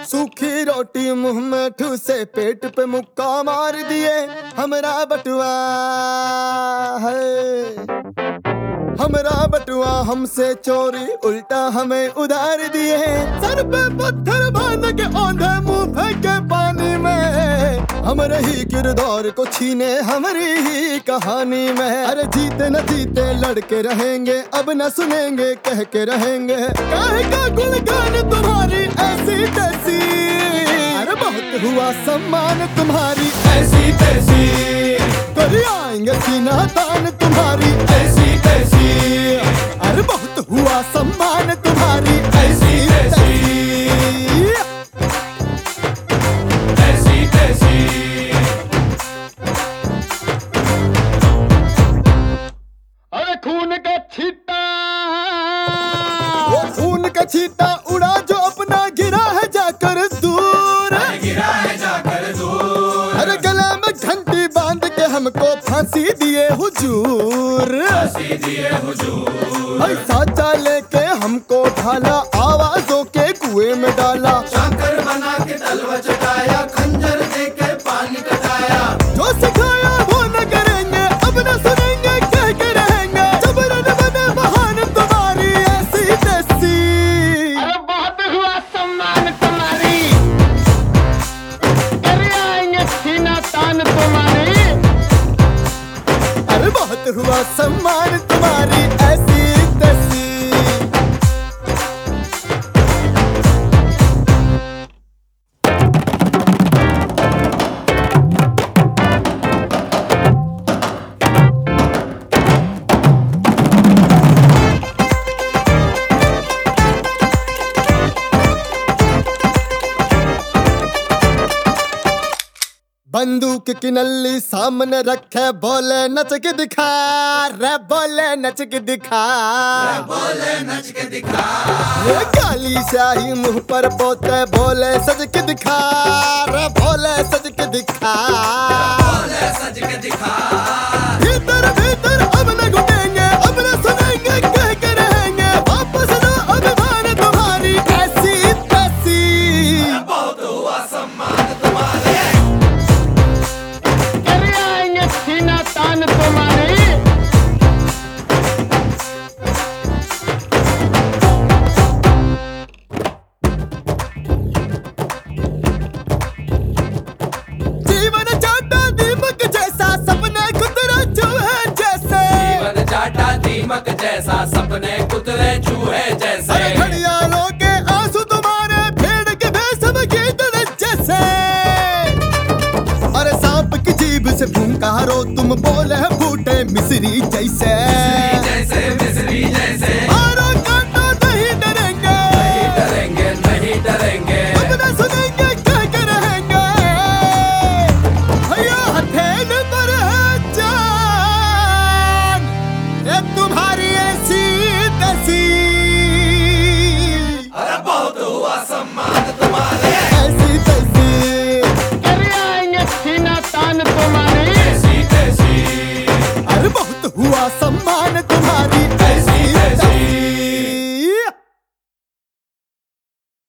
सूखी रोटी मुंह में ठूसे, पेट पे मुक्का मार दिए हमरा बटुआ है। हमरा बटुआ हमसे चोरी, उल्टा हमें उधार दिए। सर पे पत्थर बांध के औंधे मुंह फेंके पानी में, हमरे ही किरदार को छीने हमारी ही कहानी में। अरे जीते न जीते लड़के रहेंगे, अब न सुनेंगे कह के रहेंगे। काहे का गुणगान तुम्हारी ऐसी तैसी, अरे बहुत हुआ सम्मान तुम्हारी ऐसी तैसी। कर आएंगे सीना तान तुम्हारी ऐसी तैसी, अरे बहुत हुआ सम्मान तुम्हारी ऐसी तैसी। ऐसी तैसी अरे खून का छींटा, वो खून का छींटा उड़ा जो अपना गिरा है जाकर दूर, गिरा है जाकर दूर। अरे गले में घंटी बांध के हमको फांसी दिए हुजूर, फांसी दिए हुजूर। ऐसा चाले के हमको ढाला, आवाजों के कुएं में डाला। शंकर बना के तलवा चटाया, खंजर दे के पानी कटाया। जो सिखाया वो न करेंगे, अब न सुनेंगे कह के रहेंगे। जबरन बने बहान तुम्हारी ऐसी तैसी, अरे बहुत हुआ सम्मान तुम्हारी, कर आएंगे सीना तान तुम्हारी। अरे बहुत हुआ सम्मान तुम्हारी ऐसी तैसी। बंदूक की नल्ली सामने रखे, बोले नच के दिखा रे, बोले नच के दिखा, बोले नच के दिखा। ये काली स्याही मुंह पर पोते, बोले सज के दिखा रे, बोले सज के दिखा, बोले सज के दिखा। भीतर भीतर अब न घुटेंगे, अब न सुनेंगे कह के रहेंगे। वापस दो अभिमान तुम्हारी ऐसी तैसी, बहुत हुआ सम्मान तुम्हारे, कर आएंगे सीना तान तुम्हारी। जीवन चाटा दीमक जैसा, सपने कुतरे चूहे जैसे। जीवन चाटा दीमक जैसा, सपने कुतरे चूहे जैसे। अरे घड़ियालों के आंसू तुम्हारे, भेड़ के भेष में गीदड़ जैसे। अरे सांप की जीभ से फुंकारो, तुम बोले फूटे मिस्री जैसे। जैसे मिस्री जैसे।